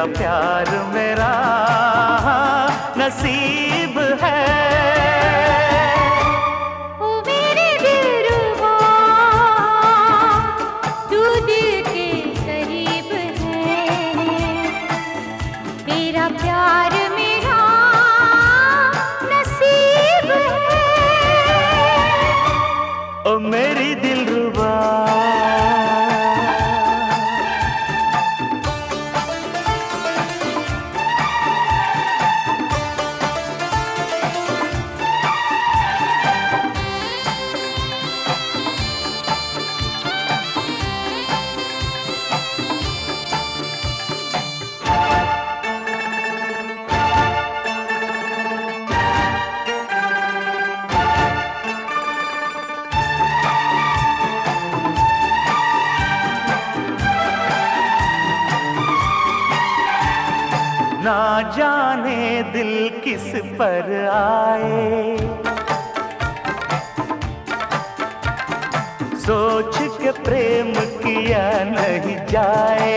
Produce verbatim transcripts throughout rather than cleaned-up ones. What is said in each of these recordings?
तेरा प्यार मेरा नसीब है। ओ मेरे दिलरुबा, तू दिल के करीब है, तेरा प्यार मेरा नसीब है। ओ मेरी दिलरुबा, ना जाने दिल किस पर आए, सोच के प्रेम किया नहीं जाए।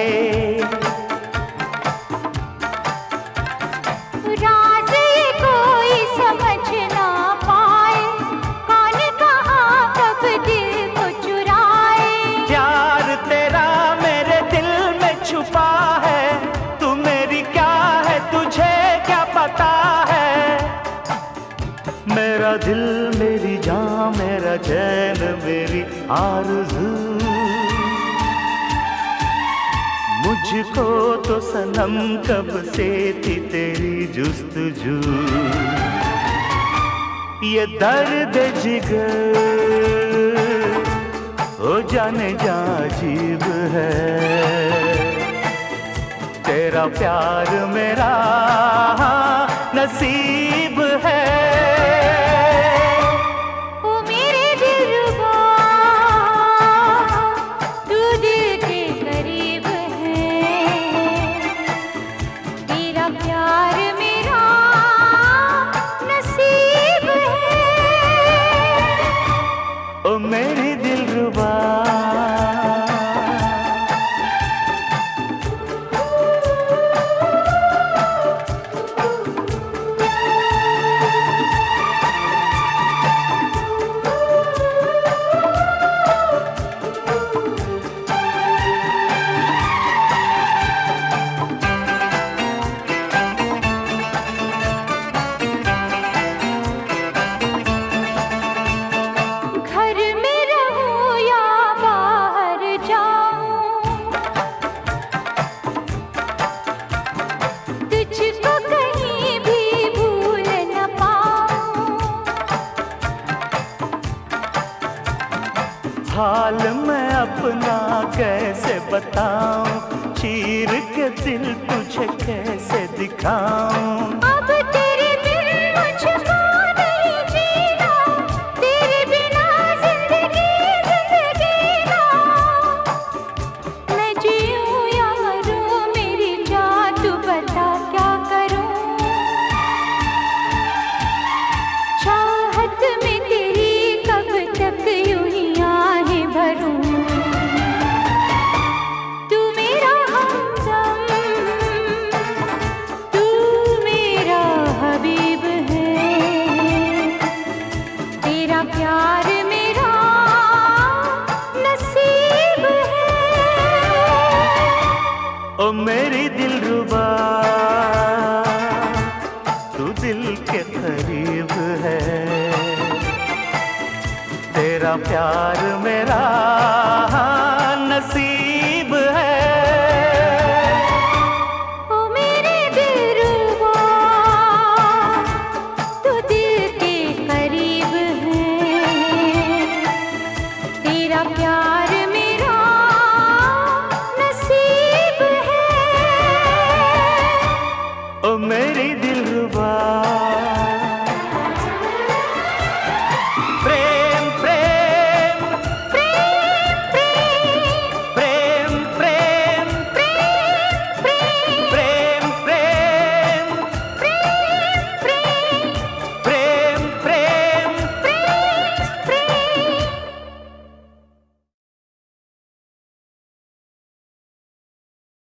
राज ये कोई समझ ना पाए, कौन कहाँ कब दिल को चुराए। प्यार तेरा मेरे दिल में छुपा है, तू मेरी क्या है तुझे क्या पता है। मेरा दिल मेरी जान मेरा चैन मेरी आरज़ू, मुझको तो सनम कब से थी तेरी जुस्तजू। ये दर्द जिगर हो जाने जा अजीब है, तेरा प्यार मेरा नसीब है। ओ मेरे दिलरुबा, तू दिल के करीब है, तेरा प्यार मेरा नसीब है। ओ मेरी दिलरुबा, हाल मैं अपना कैसे बताऊं, चीर के दिल तुझे कैसे दिखाऊं। अब तेरे बिन मुझको नहीं जीना, तेरे बिना जिंदगी जिंदगी ना। मैं जीऊं या मरूं मेरी जान तू बता क्या करूं। चाहत में तेरी कब तक यूं ही आहें भरूं। तू मेरा हमदम, तू मेरा हबीब है, तेरा प्यार मेरा नसीब है। ओ मेरी दिलरुबा, तू दिल के करीब है, तेरा प्यार मेरा नसीब है। ओ मेरे दिलरुबा, तू दिल के करीब है, तेरा प्यार मेरा नसीब है। ओ मेरी दिल